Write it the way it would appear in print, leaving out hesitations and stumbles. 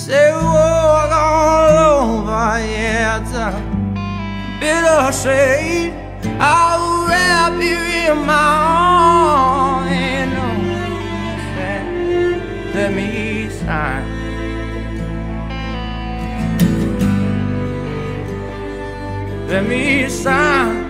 say walk all over, yeah, it's a bitter shade. I'll wrap you in my arms and let me sign. Let me sign.